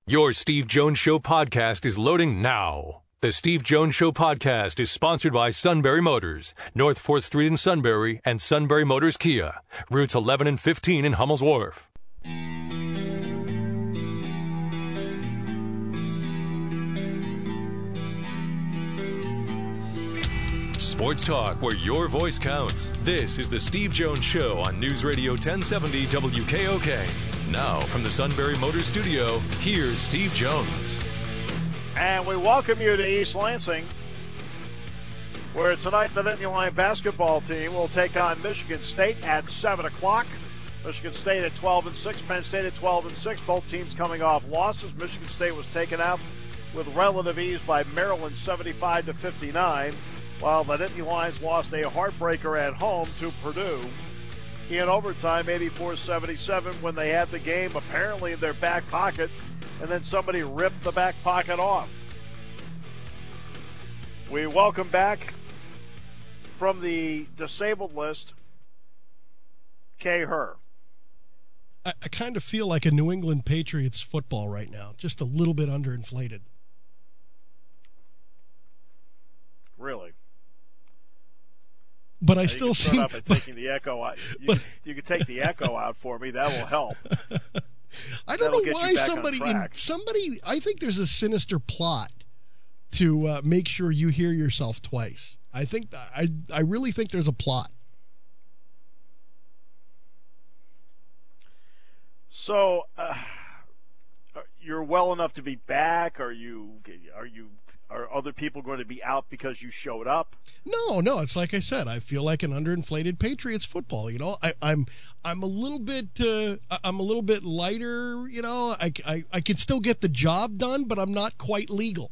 Your Steve Jones Show podcast is loading now. The Steve Jones Show podcast is sponsored by Sunbury Motors, North 4th Street in Sunbury, and Sunbury Motors Kia, routes 11 and 15 in Hummel's Wharf. Sports talk where your voice counts. This is the Steve Jones Show on News Radio 1070 WKOK. Now, from the Sunbury Motors Studio, here's Steve Jones. And we welcome you to East Lansing, where tonight the Nittany Lion basketball team will take on Michigan State at 7 o'clock. Michigan State at 12-6, Penn State at 12-6. Both teams coming off losses. Michigan State was taken out with relative ease by Maryland 75-59, while the Nittany Lions lost a heartbreaker at home to Purdue in overtime, 84-77, when they had the game apparently in their back pocket, and then somebody ripped the back pocket off. We welcome back from the disabled list, Kay Herr. I kind of feel like a New England Patriots football right now, just a little bit underinflated. Really? But I still see. Taking the echo out. You can take the echo out for me. That will help. I don't know why somebody. I think there's a sinister plot to make sure you hear yourself twice. I really think there's a plot. So, you're well enough to be back. Are other people going to be out because you showed up? No. It's like I said. I feel like an underinflated Patriots football. You know, I'm a little bit lighter. You know, I can still get the job done, but I'm not quite legal.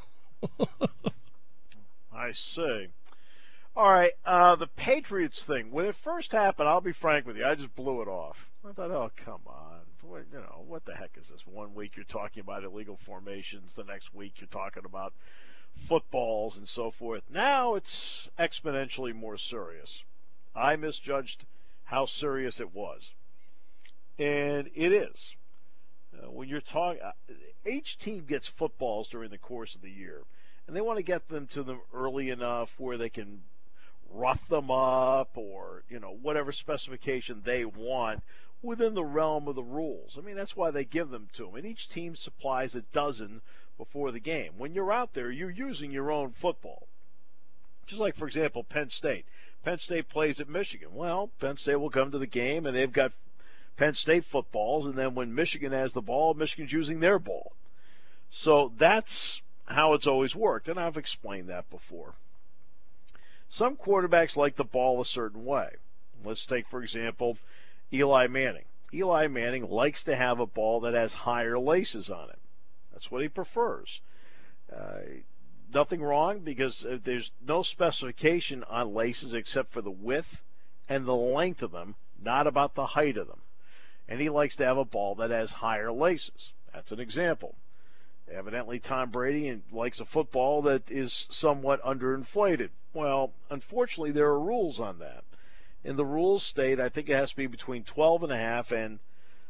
I see. All right, the Patriots thing. When it first happened, I'll be frank with you, I just blew it off. I thought, oh, come on. What the heck is this? 1 week you're talking about illegal formations. The next week you're talking about footballs and so forth. Now it's exponentially more serious. I misjudged how serious it was. And it is. When you're talking, each team gets footballs during the course of the year. And they want to get them to them early enough where they can rough them up or, whatever specification they want within the realm of the rules. I mean, that's why they give them to them. And each team supplies a dozen before the game. When you're out there, you're using your own football. Just like, for example, Penn State. Penn State plays at Michigan. Well, Penn State will come to the game, and they've got Penn State footballs, and then when Michigan has the ball, Michigan's using their ball. So that's how it's always worked, and I've explained that before. Some quarterbacks like the ball a certain way. Let's take, for example, Eli Manning. Eli Manning likes to have a ball that has higher laces on it. That's what he prefers. Nothing wrong because there's no specification on laces except for the width and the length of them, not about the height of them. And he likes to have a ball that has higher laces. That's an example. Evidently, Tom Brady likes a football that is somewhat underinflated. Well, unfortunately, there are rules on that. And the rules state, I think it has to be between 12.5 and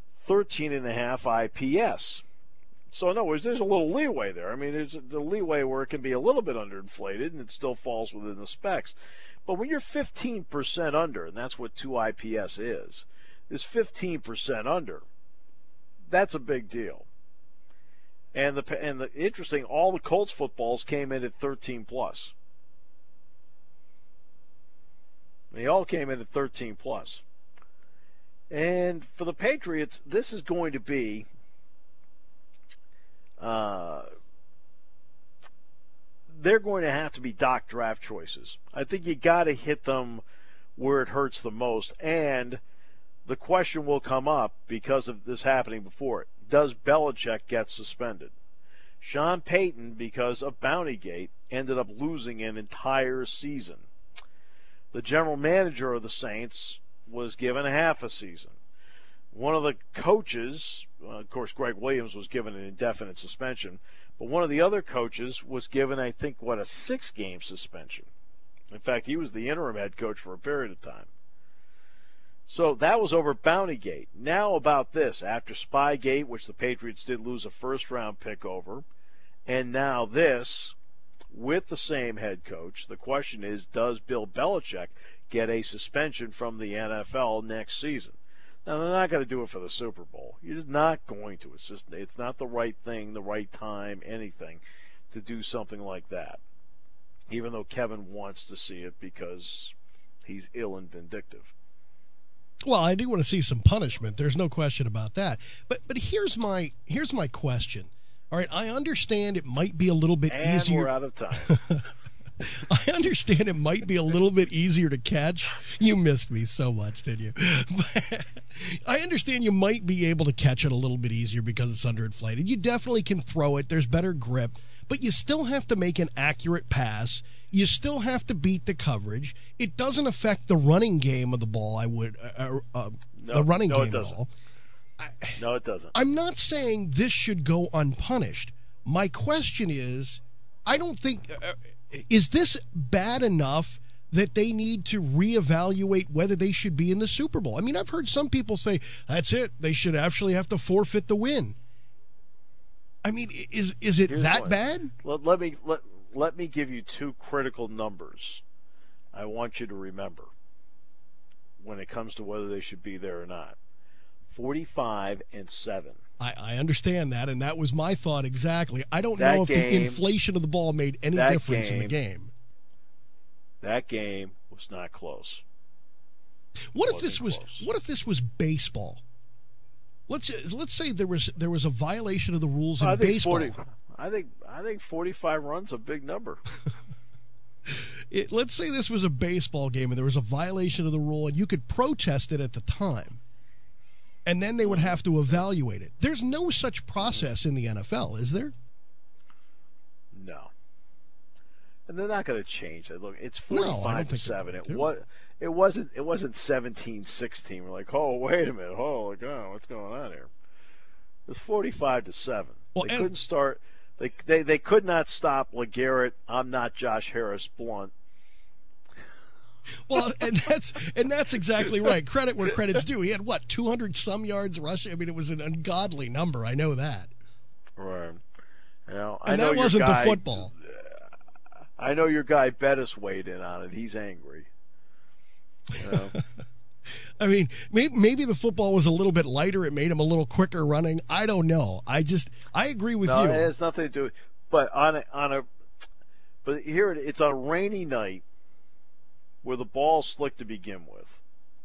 13.5 IPS. So, in other words, there's a little leeway there. I mean, there's the leeway where it can be a little bit underinflated and it still falls within the specs. But when you're 15% under, and that's what 2 IPS is 15% under, that's a big deal. And the interesting, all the Colts footballs came in at 13 plus. They all came in at 13 plus. And for the Patriots, this is going to be they're going to have to be doc draft choices. I think you got to hit them where it hurts the most. And the question will come up because of this happening before. Does Belichick get suspended? Sean Payton, because of Bountygate, ended up losing an entire season. The general manager of the Saints was given a half a season. One of the coaches, of course, Greg Williams was given an indefinite suspension, but one of the other coaches was given, I think, a 6-game suspension. In fact, he was the interim head coach for a period of time. So that was over Bountygate. Now about this, after Spygate, which the Patriots did lose a first-round pick over, and now this, with the same head coach, the question is, does Bill Belichick get a suspension from the NFL next season? Now, they're not going to do it for the Super Bowl. You're just not going to. It's not the right thing, the right time, anything, to do something like that, even though Kevin wants to see it because he's ill and vindictive. Well, I do want to see some punishment. There's no question about that. But here's my question. All right, I understand it might be a little bit easier. And we're out of time. I understand it might be a little bit easier to catch. You missed me so much, didn't you? I understand you might be able to catch it a little bit easier because it's underinflated. You definitely can throw it. There's better grip. But you still have to make an accurate pass. You still have to beat the coverage. It doesn't affect the running game of the ball, the running game at all. No, it doesn't. I'm not saying this should go unpunished. My question is, I don't think is this bad enough that they need to reevaluate whether they should be in the Super Bowl? I mean, I've heard some people say, that's it. They should actually have to forfeit the win. I mean, is it Here's that one. bad? Let me give you two critical numbers I want you to remember when it comes to whether they should be there or not. 45 and 7. I understand that, and that was my thought exactly. I don't know if the inflation of the ball made any difference in the game. That game was not close. What if this was baseball? Let's say there was a violation of the rules in baseball. I think 45 runs a big number. Let's say this was a baseball game and there was a violation of the rule, and you could protest it at the time, and then they would have to evaluate it. There's no such process in the NFL, is there? No. And they're not going to change it. Look, it's 45-7. It wasn't 17-16. We're like, oh, wait a minute. Oh, God, what's going on here? It was 45-7. Well, they couldn't start. They could not stop LeGarrette. I'm not Josh Harris Blunt. Well, and that's exactly right. Credit where credit's due. He had 200 some yards rushing. I mean, it was an ungodly number. I know that. Right. And that wasn't the football. I know your guy Bettis weighed in on it. He's angry. I mean, maybe the football was a little bit lighter. It made him a little quicker running. I don't know. I agree with you. No, it has nothing to do. But but here it's a rainy night where the ball's slick to begin with.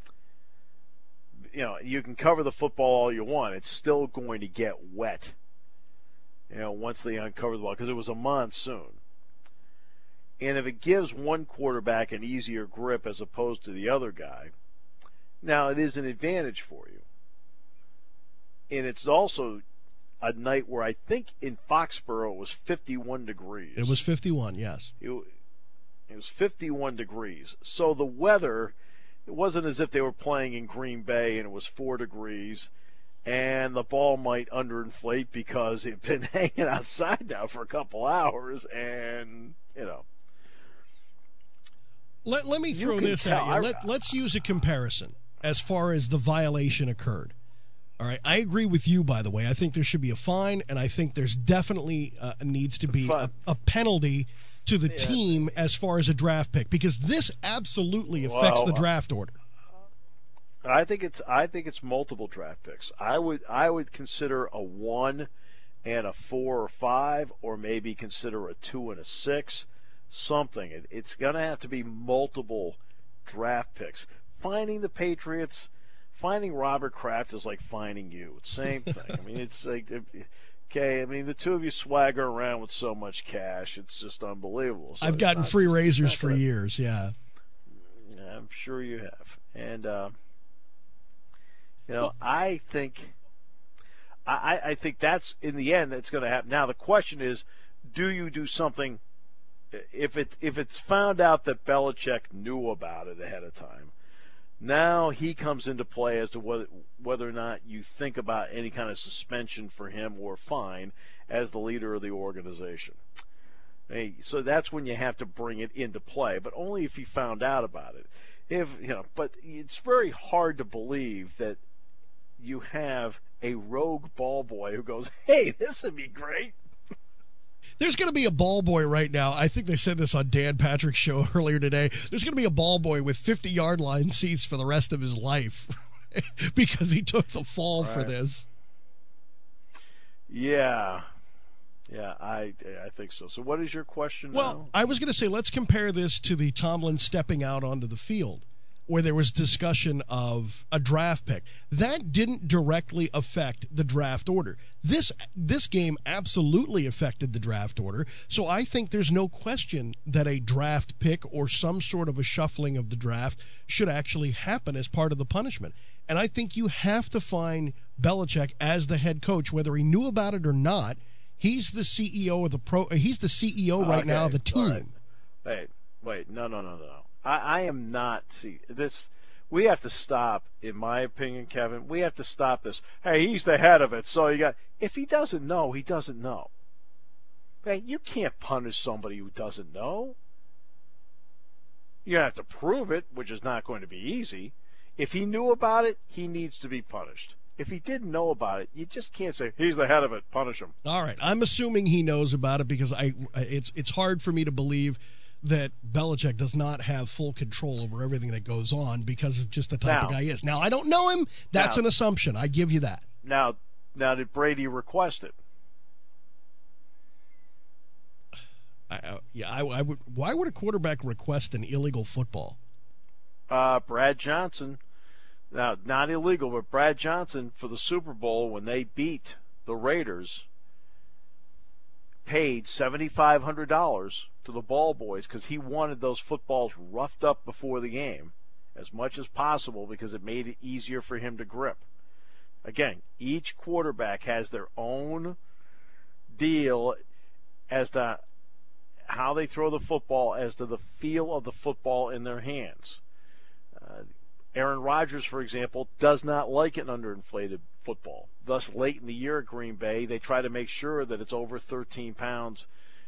You can cover the football all you want. It's still going to get wet. Once they uncover the ball, because it was a monsoon. And if it gives one quarterback an easier grip as opposed to the other guy, now it is an advantage for you. And it's also a night where I think in Foxborough it was 51 degrees. It was 51, yes. It was 51 degrees. So the weather, it wasn't as if they were playing in Green Bay and it was 4 degrees and the ball might underinflate because it had been hanging outside now for a couple hours and, Let me throw this at you. Let's use a comparison as far as the violation occurred. All right, I agree with you, by the way. I think there should be a fine, and I think there's definitely needs to be a penalty to the team as far as a draft pick, because this absolutely affects the draft order. I think it's multiple draft picks. I would consider a 1 and a 4 or 5, or maybe consider a 2 and a 6. Something. It's going to have to be multiple draft picks. Finding the Patriots, finding Robert Kraft is like finding you. It's the same thing. I mean, it's like, okay, I mean, the two of you swagger around with so much cash. It's just unbelievable. So I've gotten free razors for years, yeah. I'm sure you have. And, I think that's, in the end, that's going to happen. Now, the question is, do you do something? If it's found out that Belichick knew about it ahead of time, now he comes into play as to whether or not you think about any kind of suspension for him or fine as the leader of the organization. So that's when you have to bring it into play, but only if he found out about it. but it's very hard to believe that you have a rogue ball boy who goes, "Hey, this would be great." There's going to be a ball boy right now. I think they said this on Dan Patrick's show earlier today. There's going to be a ball boy with 50-yard line seats for the rest of his life because he took the fall for this. Yeah, I think so. So what is your question now? Well, I was going to say, let's compare this to the Tomlin stepping out onto the field, where there was discussion of a draft pick. That didn't directly affect the draft order. This game absolutely affected the draft order, so I think there's no question that a draft pick or some sort of a shuffling of the draft should actually happen as part of the punishment. And I think you have to find Belichick as the head coach, whether he knew about it or not. He's the CEO of the He's the CEO right now of the team. Right. Wait, no. I am not. See, this. We have to stop, in my opinion, Kevin. We have to stop this. Hey, he's the head of it, so you got. If he doesn't know, he doesn't know. Hey, you can't punish somebody who doesn't know. You have to prove it, which is not going to be easy. If he knew about it, he needs to be punished. If he didn't know about it, you just can't say he's the head of it. Punish him. All right, I'm assuming he knows about it because it's hard for me to believe that Belichick does not have full control over everything that goes on because of just the type of guy he is. Now, I don't know him. That's an assumption. I give you that. Now, did Brady request it? I would. Why would a quarterback request an illegal football? Brad Johnson. Now, not illegal, but Brad Johnson for the Super Bowl when they beat the Raiders paid $7,500 to the ball boys because he wanted those footballs roughed up before the game as much as possible because it made it easier for him to grip. Again, each quarterback has their own deal as to how they throw the football, as to the feel of the football in their hands. Aaron Rodgers, for example, does not like an underinflated football. Thus, late in the year at Green Bay, they try to make sure that it's over 13 pounds,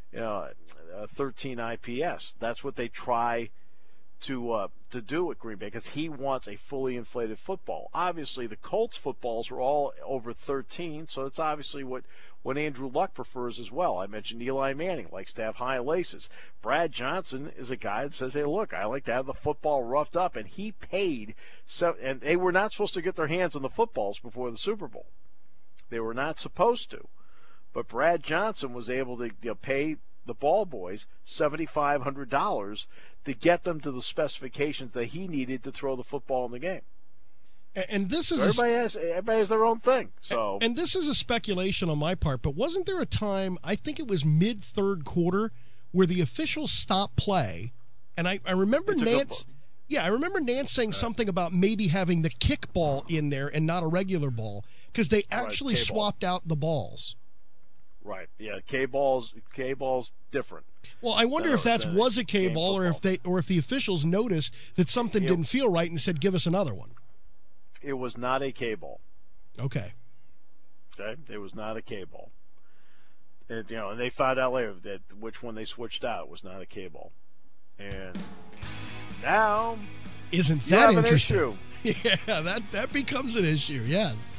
13 IPS. That's what they try to do at Green Bay because he wants a fully inflated football. Obviously, the Colts footballs are all over 13, so it's obviously what Andrew Luck prefers as well. I mentioned Eli Manning likes to have high laces. Brad Johnson is a guy that says, hey, look, I like to have the football roughed up, and he paid. And they were not supposed to get their hands on the footballs before the Super Bowl. They were not supposed to. But Brad Johnson was able to pay the ball boys $7,500 to get them to the specifications that he needed to throw the football in the game. And this is everybody has their own thing. So, and this is a speculation on my part, but wasn't there a time, I think it was mid-third quarter, where the officials stopped play, and I remember Nance. Yeah, I remember Nance saying something about maybe having the kick ball in there and not a regular ball because they actually swapped out the balls. Right. Yeah. K-ball's different. Well, I wonder if that was a K-ball or if the officials noticed that something didn't feel right and said, "Give us another one." It was not a K-ball. Okay. It was not a K-ball. And they found out later that which one they switched out was not a K-ball. And now, isn't that interesting? An issue. Yeah, that becomes an issue. Yes.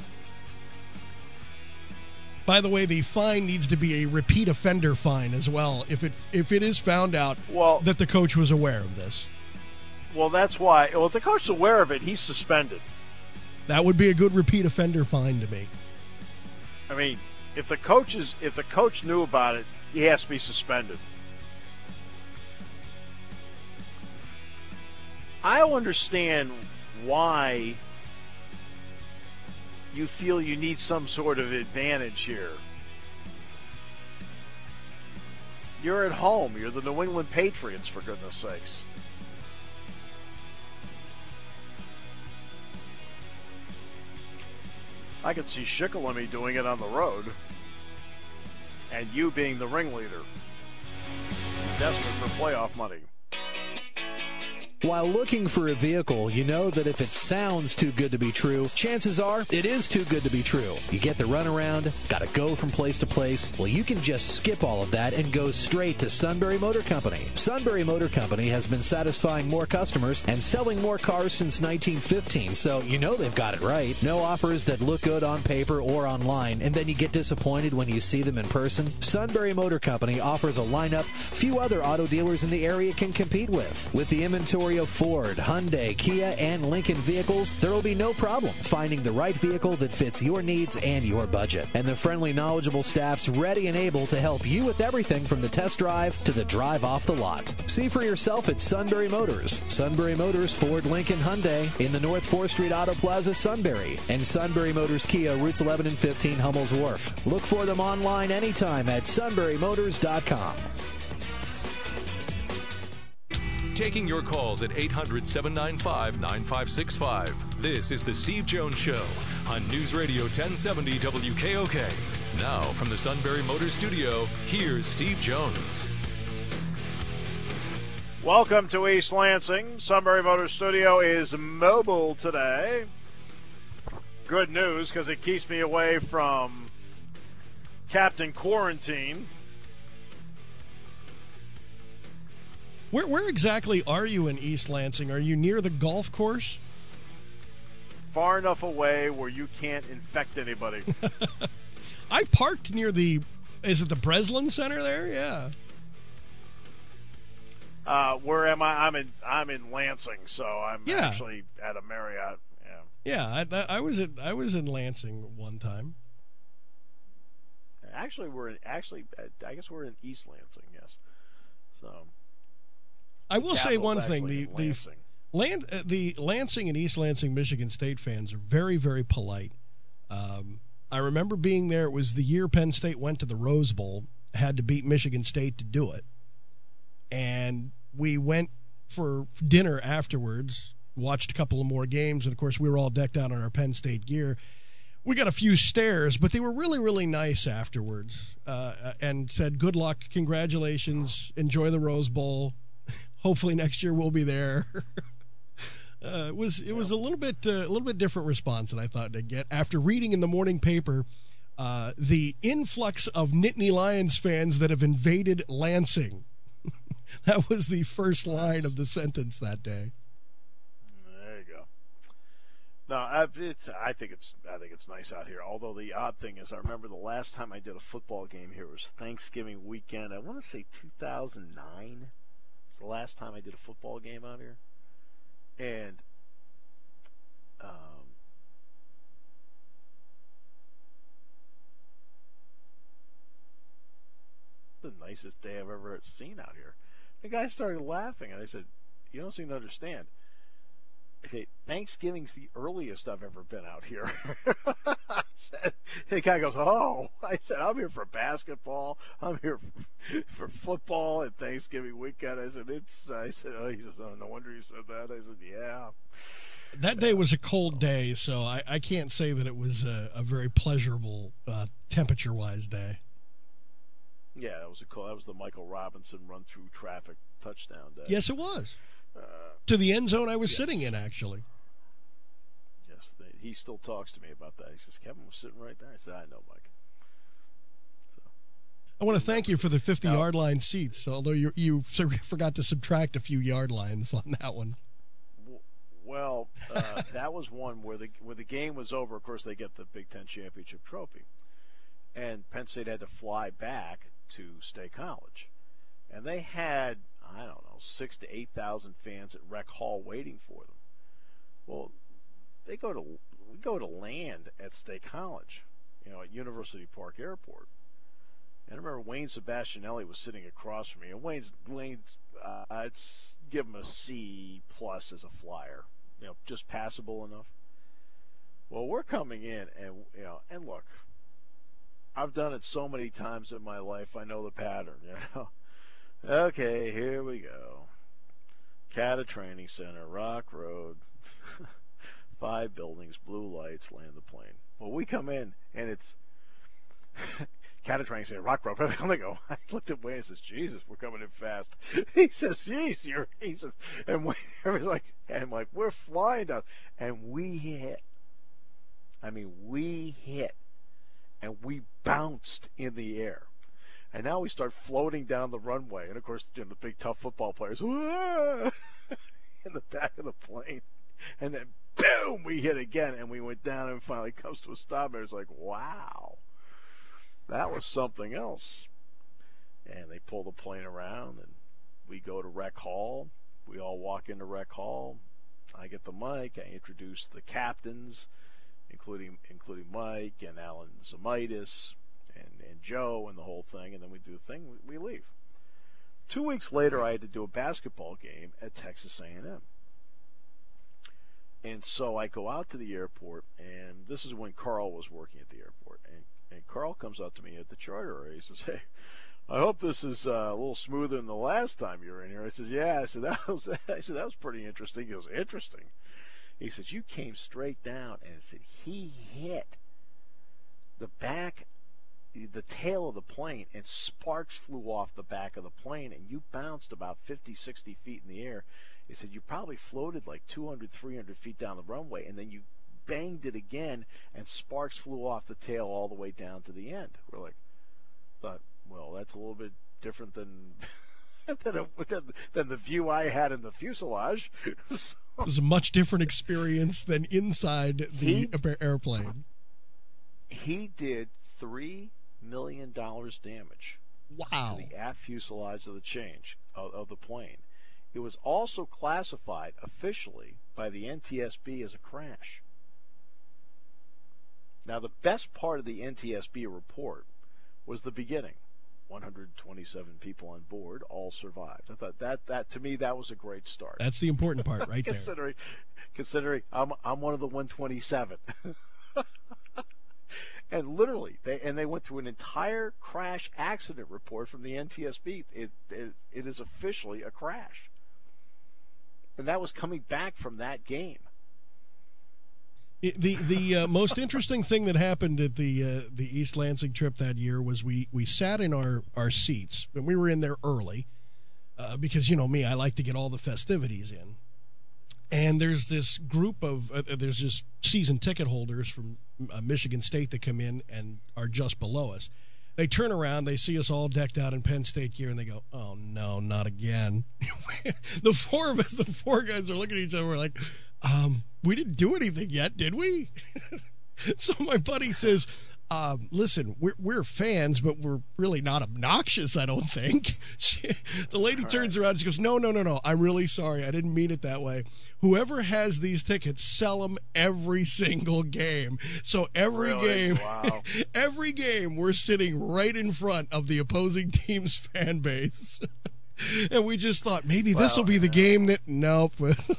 By the way, the fine needs to be a repeat offender fine as well if it is found out that the coach was aware of this. Well, that's why. Well, if the coach is aware of it, he's suspended. That would be a good repeat offender fine to me. I mean, if the coach knew about it, he has to be suspended. I don't understand why you feel you need some sort of advantage here. You're at home. You're the New England Patriots, for goodness sakes. I could see Shikellamy doing it on the road, and you being the ringleader, desperate for playoff money. While looking for a vehicle, you know that if it sounds too good to be true, chances are it is too good to be true. You get the runaround, gotta go from place to place. Well, you can just skip all of that and go straight to Sunbury Motor Company. Sunbury Motor Company has been satisfying more customers and selling more cars since 1915, so you know they've got it right. No offers that look good on paper or online, and then you get disappointed when you see them in person. Sunbury Motor Company offers a lineup few other auto dealers in the area can compete with. With the inventory of Ford, Hyundai, Kia, and Lincoln vehicles, there will be no problem finding the right vehicle that fits your needs and your budget. And the friendly, knowledgeable staff's ready and able to help you with everything from the test drive to the drive off the lot. See for yourself at Sunbury Motors. Sunbury Motors, Ford, Lincoln, Hyundai in the North 4th Street Auto Plaza, Sunbury. And Sunbury Motors Kia, routes 11 and 15, Hummel's Wharf. Look for them online anytime at sunburymotors.com. Taking your calls at 800-795-9565. This is The Steve Jones Show on News Radio 1070 WKOK. Now, from the Sunbury Motors Studio, here's Steve Jones. Welcome to East Lansing. Sunbury Motors Studio is mobile today. Good news, because it keeps me away from Captain Quarantine. Where exactly are you in East Lansing? Are you near the golf course? Far enough away where you can't infect anybody. I parked near is it the Breslin Center there? Yeah. Where am I? I'm in Lansing, so I'm actually at a Marriott. Yeah. Yeah, I was in Lansing one time. Actually, I guess we're in East Lansing. Yes. So. I will say one thing: the Lansing and East Lansing Michigan State fans are very, very polite. I remember being there. It was the year Penn State went to the Rose Bowl, had to beat Michigan State to do it, and we went for dinner afterwards. Watched a couple of more games, and of course, we were all decked out in our Penn State gear. We got a few stares, but they were really, really nice afterwards, and said, "Good luck, congratulations, enjoy the Rose Bowl." Hopefully next year we'll be there. It was a little bit different response than I thought I'd get after reading in the morning paper the influx of Nittany Lions fans that have invaded Lansing. That was the first line of the sentence that day. There you go. No, I think it's nice out here. Although the odd thing is, I remember the last time I did a football game here was Thanksgiving weekend. I want to say 2009. The last time I did a football game out here, and the nicest day I've ever seen out here. The guy started laughing, and I said, "You don't seem to understand." I said, "Thanksgiving's the earliest I've ever been out here." I said, the guy goes, "Oh." I said, "I'm here for basketball. I'm here for football and Thanksgiving weekend." I said, "Oh," he says, "Oh, no wonder you said that." I said, "Yeah." That day was a cold day, so I can't say that it was a very pleasurable temperature-wise day. Yeah, that was the Michael Robinson run-through traffic touchdown day. Yes, it was. To the end zone I was sitting in, actually. Yes, he still talks to me about that. He says, "Kevin was sitting right there." I said, "I know, Mike." So, I want to thank you for the 50-yard line seats, although you forgot to subtract a few yard lines on that one. Well, that was one where the game was over. Of course, they get the Big Ten championship trophy, and Penn State had to fly back to State College, and they had, I don't know, 6,000 to 8,000 fans at Rec Hall waiting for them. Well, we go to land at State College, at University Park Airport. And I remember Wayne Sebastianelli was sitting across from me, and Wayne's I'd give him a C+ as a flyer, just passable enough. Well, we're coming in, and look, I've done it so many times in my life, I know the pattern, Okay, here we go. Cata Training Center, Rock Road, 5 buildings, blue lights, land the plane. Well, we come in, and it's Catatrank said, rock, rock, rock. I go, I looked at Wayne and says, Jesus, we're coming in fast. He says, geez, he says, and Wayne was like, and I'm like, we're flying down. And we hit. I mean, we hit. And we bounced in the air. And now we start floating down the runway. And, of course, the big, tough football players, in the back of the plane. And then, boom, we hit again. And we went down and finally comes to a stop. And it's like, wow. That was something else. And they pull the plane around, and we go to Rec Hall. We all walk into Rec Hall. I get the mic. I introduce the captains, including Mike and Alan Zamitis and Joe and the whole thing. And then we do the thing. We leave. 2 weeks later, I had to do a basketball game at Texas A&M. And so I go out to the airport, and this is when Carl was working at the airport. And Carl comes up to me at the charter area. He says, hey, I hope this is a little smoother than the last time you were in here. I says, yeah. I said, that was pretty interesting. He goes, interesting. He says, you came straight down, and said he hit the tail of the plane, and sparks flew off the back of the plane, and you bounced about 50, 60 feet in the air. He said, you probably floated like 200, 300 feet down the runway, and then you banged it again, and sparks flew off the tail all the way down to the end. We're like, thought, well, that's a little bit different than than the view I had in the fuselage. So, it was a much different experience than inside the airplane. He did $3 million damage. Wow. To the aft fuselage of the plane. It was also classified officially by the NTSB as a crash. Now, the best part of the NTSB report was the beginning. 127 people on board, all survived. I thought that to me, that was a great start. That's the important part right there. Considering I'm one of the 127. And literally, they went through an entire crash accident report from the NTSB. It is officially a crash. And that was coming back from that game. The most interesting thing that happened at the East Lansing trip that year was we sat in our seats, and we were in there early because, you know me, I like to get all the festivities in. And there's this group of there's just season ticket holders from Michigan State that come in and are just below us. They turn around, they see us all decked out in Penn State gear, and they go, oh, no, not again. The four of us, the four guys are looking at each other, we're like, we didn't do anything yet, did we? So my buddy says, listen, we're fans, but we're really not obnoxious, I don't think. The lady turns around and she goes, no, I'm really sorry. I didn't mean it that way. Whoever has these tickets, sell them every single game. So every game, we're sitting right in front of the opposing team's fan base. And we just thought, maybe this will be the game that, nope.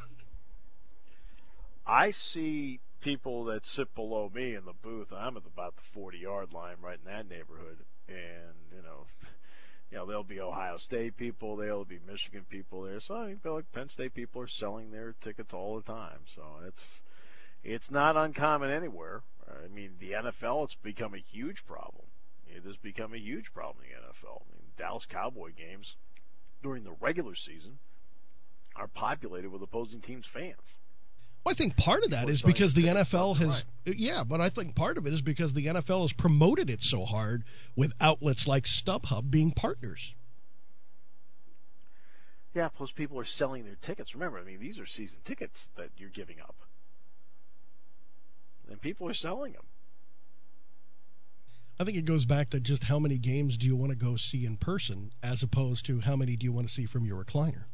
I see people that sit below me in the booth. I'm at about the 40-yard line, right in that neighborhood, and you know, there'll be Ohio State people, there'll be Michigan people there. So I feel like Penn State people are selling their tickets all the time. So it's not uncommon anywhere. I mean, the NFL, it's become a huge problem. It has become a huge problem in the NFL. I mean, Dallas Cowboy games during the regular season are populated with opposing teams' fans. Well, I think part of that is because the NFL has, but I think part of it is because the NFL has promoted it so hard with outlets like StubHub being partners. Yeah, plus people are selling their tickets. Remember, I mean, these are season tickets that you're giving up. And people are selling them. I think it goes back to just how many games do you want to go see in person as opposed to how many do you want to see from your recliner.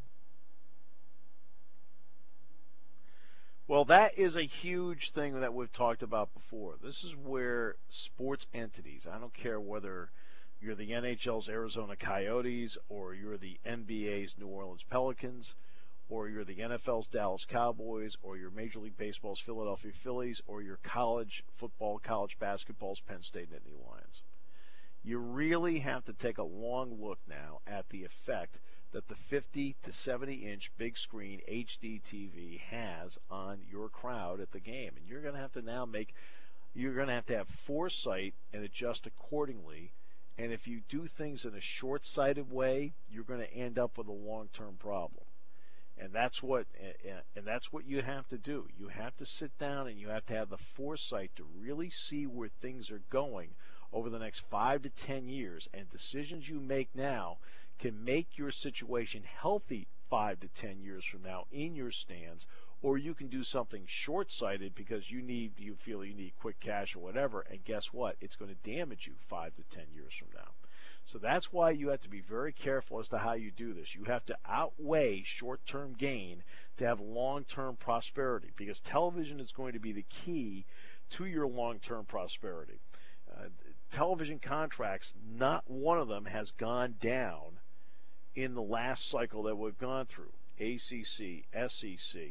Well, that is a huge thing that we've talked about before. This is where sports entities, I don't care whether you're the NHL's Arizona Coyotes or you're the NBA's New Orleans Pelicans or you're the NFL's Dallas Cowboys or you're Major League Baseball's Philadelphia Phillies or your college football, college basketball's Penn State Nittany Lions. You really have to take a long look now at the effect that the 50 to 70-inch big screen HD TV has on your crowd at the game. And you're going to have to have foresight and adjust accordingly And if you do things in a short-sighted way, you're going to end up with a long-term problem. And that's what you have to do. You have to sit down and you have to have the foresight to really see where things are going over the next 5 to 10 years. And decisions you make now can make your situation healthy 5 to 10 years from now in your stands, or you can do something short-sighted because you feel you need quick cash or whatever, and guess what? It's going to damage you 5 to 10 years from now. So that's why you have to be very careful as to how you do this. You have to outweigh short-term gain to have long-term prosperity, because television is going to be the key to your long-term prosperity. Television contracts, not one of them has gone down in the last cycle that we've gone through. ACC, SEC,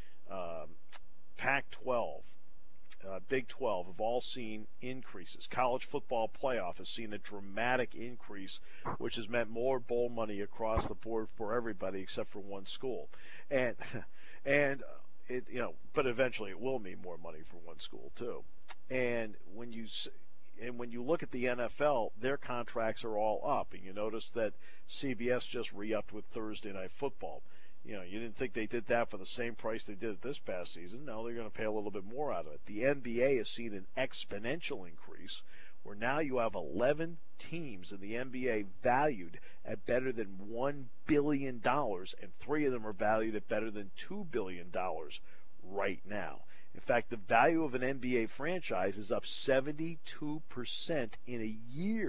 Pac-12, Big 12 have all seen increases. College football playoff has seen a dramatic increase, which has meant more bowl money across the board for everybody except for one school. And it, but eventually it will mean more money for one school too. And when you look at the NFL, their contracts are all up, and you notice that CBS just re-upped with Thursday Night Football. You didn't think they did that for the same price they did it this past season. No, they're going to pay a little bit more out of it. The NBA has seen an exponential increase, where now you have 11 teams in the NBA valued at better than $1 billion, and 3 of them are valued at better than $2 billion right now. In fact, the value of an NBA franchise is up 72% in a year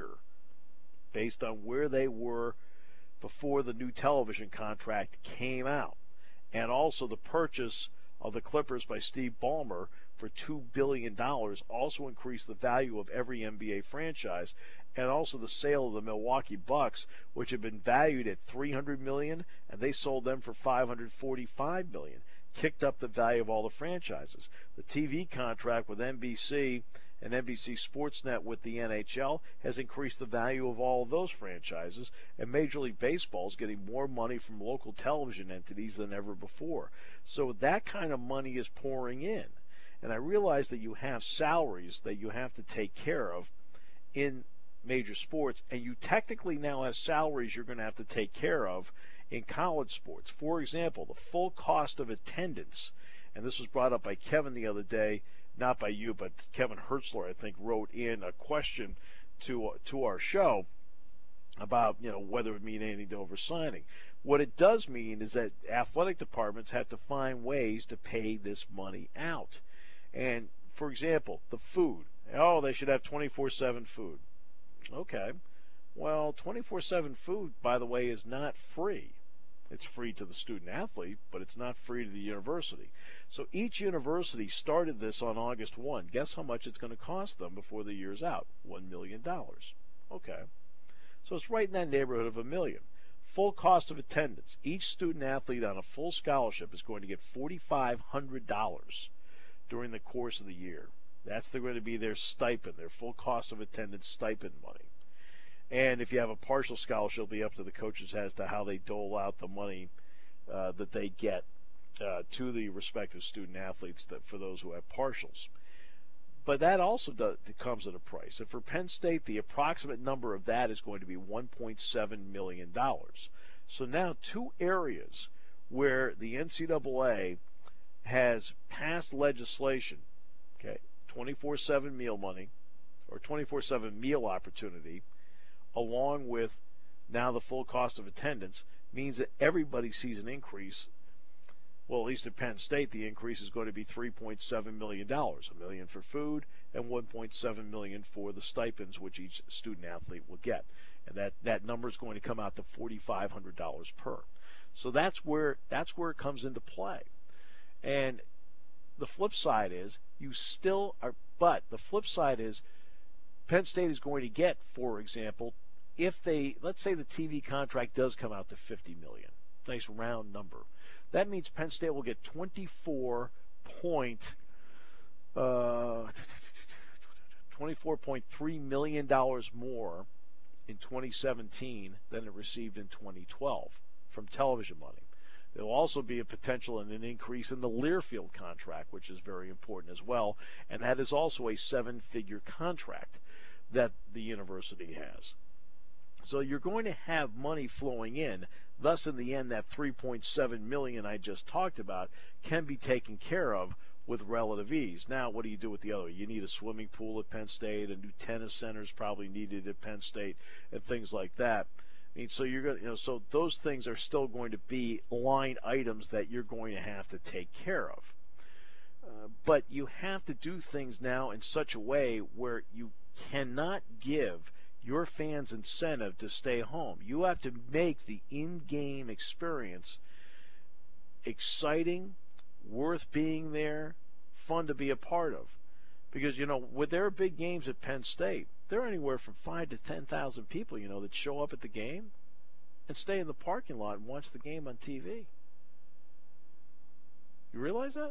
based on where they were before the new television contract came out. And also the purchase of the Clippers by Steve Ballmer for $2 billion also increased the value of every NBA franchise. And also the sale of the Milwaukee Bucks, which had been valued at $300 million, and they sold them for $545 million, kicked up the value of all the franchises. The TV contract with NBC and NBC Sportsnet with the NHL has increased the value of all of those franchises, and Major League Baseball is getting more money from local television entities than ever before. So that kind of money is pouring in. And I realize that you have salaries that you have to take care of in major sports, and you technically now have salaries you're going to have to take care of in college sports. For example, the full cost of attendance, and this was brought up by Kevin the other day, not by you, but Kevin Hertzler, I think, wrote in a question to our show about, whether it would mean anything to oversigning. What it does mean is that athletic departments have to find ways to pay this money out. And, for example, the food. They should have 24/7 food. Okay. Well, 24/7 food, by the way, is not free. It's free to the student athlete, but it's not free to the university. So each university started this on August 1. Guess how much it's going to cost them before the year's out? $1 million. Okay. So it's right in that neighborhood of $1 million. Full cost of attendance. Each student athlete on a full scholarship is going to get $4,500 during the course of the year. That's going to be their stipend, their full cost of attendance stipend money. And if you have a partial scholarship, it'll be up to the coaches as to how they dole out the money that they get to the respective student athletes for those who have partials. But that also comes at a price. And for Penn State, the approximate number of that is going to be $1.7 million. So now 2 areas where the NCAA has passed legislation, 24/7 meal money, or 24/7 meal opportunity, along with now the full cost of attendance, means that everybody sees an increase. Well, at least at Penn State, the increase is going to be $3.7 million, $1 million for food and $1.7 million for the stipends which each student athlete will get. And that number is going to come out to $4,500 per. So that's where it comes into play. And the flip side is the flip side is Penn State is going to get, for example, let's say the TV contract does come out to $50 million, nice round number. That means Penn State will get $24.3 million more in 2017 than it received in 2012 from television money. There will also be a potential in an increase in the Learfield contract, which is very important as well, and that is also a 7-figure contract that the university has. So you're going to have money flowing in. Thus, in the end, that $3.7 million I just talked about can be taken care of with relative ease. Now, what do you do with the other? You need a swimming pool at Penn State, a new tennis center is probably needed at Penn State, and things like that. I mean, so you're going to, so those things are still going to be line items that you're going to have to take care of. But you have to do things now in such a way where you cannot give your fans incentive to stay home. You have to make the in-game experience exciting, worth being there, fun to be a part of. Because, with their big games at Penn State, there are anywhere from 5,000 to 10,000 people, that show up at the game and stay in the parking lot and watch the game on TV. You realize that?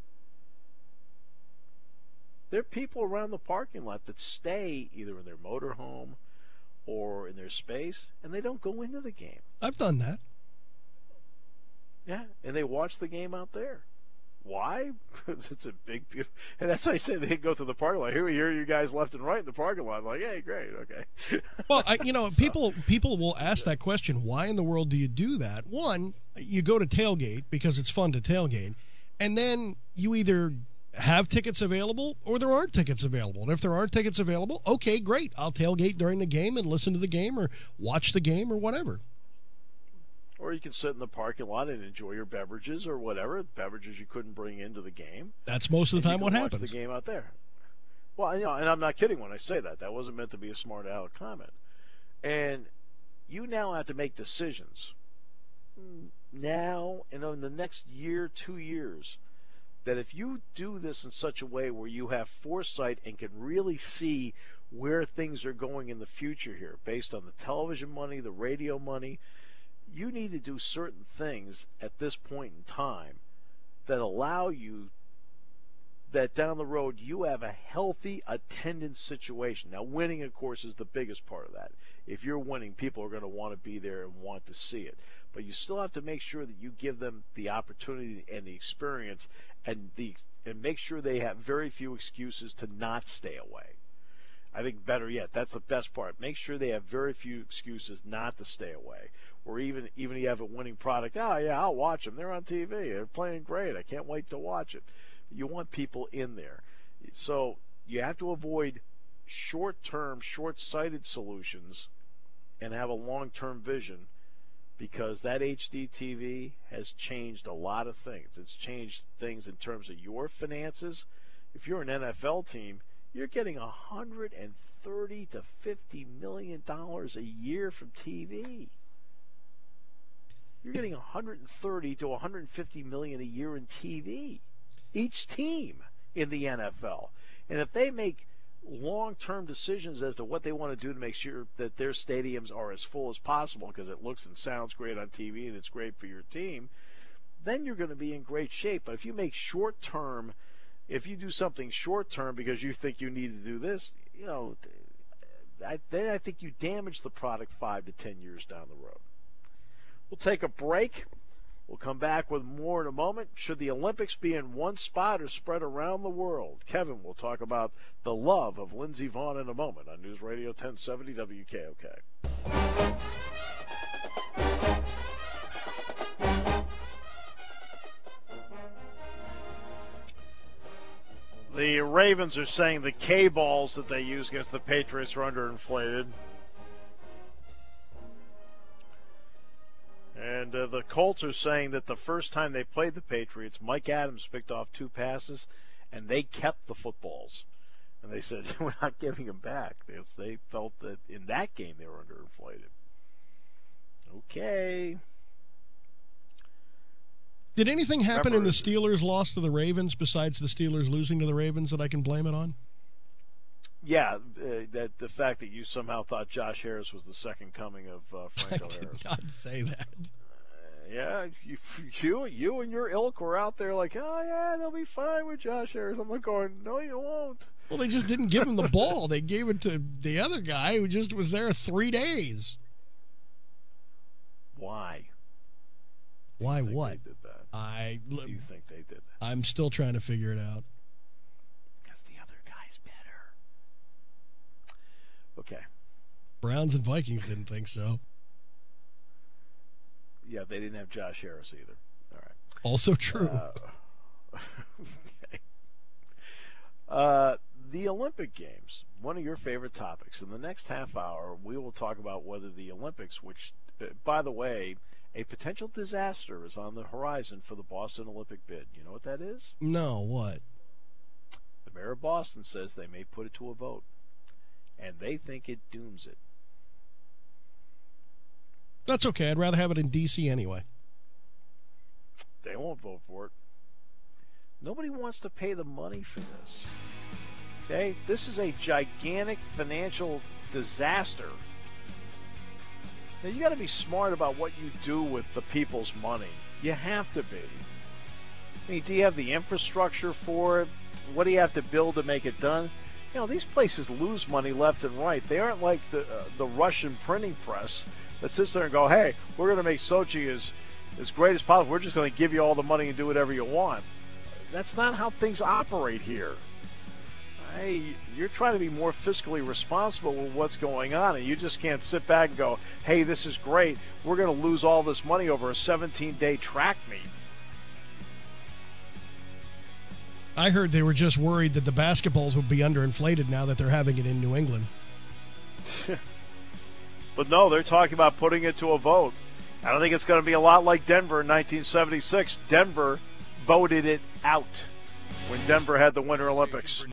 There are people around the parking lot that stay either in their motorhome or in their space, and they don't go into the game. I've done that. Yeah, and they watch the game out there. Why? Because it's a big, beautiful, and that's why I say they go to the parking lot. Here we hear you guys left and right in the parking lot. I'm like, hey, great, okay. Well, people will ask that question. Why in the world do you do that? One, you go to tailgate because it's fun to tailgate, and then you either have tickets available or there aren't tickets available. And if there aren't tickets available, okay, great. I'll tailgate during the game and listen to the game or watch the game or whatever. Or you can sit in the parking lot and enjoy your beverages or whatever, beverages you couldn't bring into the game. That's most of the time what happens. Watch the game out there. Well, and I'm not kidding when I say that. That wasn't meant to be a smart aleck comment. And you now have to make decisions now and in the next year, 2 years, that if you do this in such a way where you have foresight and can really see where things are going in the future here, based on the television money, the radio money, you need to do certain things at this point in time that allow you that down the road you have a healthy attendance situation. Now, winning, of course, is the biggest part of that. If you're winning, people are going to want to be there and want to see it. But you still have to make sure that you give them the opportunity and the experience and make sure they have very few excuses to not stay away. I think better yet, that's the best part. Make sure they have very few excuses not to stay away. Or even if you have a winning product, oh yeah, I'll watch them. They're on TV. They're playing great. I can't wait to watch it. You want people in there. So you have to avoid short-term, short-sighted solutions and have a long-term vision, because that HD TV has changed a lot of things. It's changed things in terms of your finances. If you're an NFL team, you're getting $130 to $50 million a year from TV. You're getting $130 to $150 million a year in TV. Each team in the NFL. And if they make long-term decisions as to what they want to do to make sure that their stadiums are as full as possible because it looks and sounds great on TV and it's great for your team, then you're going to be in great shape. But if you make short-term, if you do something short-term because you think you need to do this, then I think you damage the product 5 to 10 years down the road. We'll take a break. We'll come back with more in a moment. Should the Olympics be in one spot or spread around the world? Kevin will talk about the love of Lindsey Vonn in a moment on News Radio 1070 WKOK. The Ravens are saying the K-balls that they use against the Patriots are underinflated. And the Colts are saying that the first time they played the Patriots, Mike Adams picked off 2 passes, and they kept the footballs. And they said, we're not giving them back. They felt that in that game they were underinflated. Okay. Did anything happen in the Steelers' loss to the Ravens besides the Steelers losing to the Ravens that I can blame it on? Yeah, that the fact that you somehow thought Josh Harris was the second coming of Franco Harris. I did not say that. Yeah, you and your ilk were out there like, oh yeah, they'll be fine with Josh Harris. I'm like going, no, you won't. Well, they just didn't give him the ball. They gave it to the other guy who just was there 3 days. Why? Why what? They did that? Do you think they did that? I'm still trying to figure it out. Because the other guy's better. Okay. Browns and Vikings didn't think so. Yeah, they didn't have Josh Harris either. All right. Also true. Okay. The Olympic Games, one of your favorite topics. In the next half hour, we will talk about whether the Olympics, which, by the way, a potential disaster is on the horizon for the Boston Olympic bid. You know what that is? No, what? The mayor of Boston says they may put it to a vote, and they think it dooms it. That's okay. I'd rather have it in D.C. anyway. They won't vote for it. Nobody wants to pay the money for this. Okay? This is a gigantic financial disaster. Now, you got to be smart about what you do with the people's money. You have to be. I mean, do you have the infrastructure for it? What do you have to build to make it done? You know, these places lose money left and right. They aren't like the Russian printing press that sits there and go, hey, we're going to make Sochi as great as possible. We're just going to give you all the money and do whatever you want. That's not how things operate here. Hey, you're trying to be more fiscally responsible with what's going on, and you just can't sit back and go, hey, this is great. We're going to lose all this money over a 17-day track meet. I heard they were just worried that the basketballs would be underinflated now that they're having it in New England. But no, they're talking about putting it to a vote. I don't think it's going to be a lot like Denver in 1976. Denver voted it out when Denver had the Winter Olympics.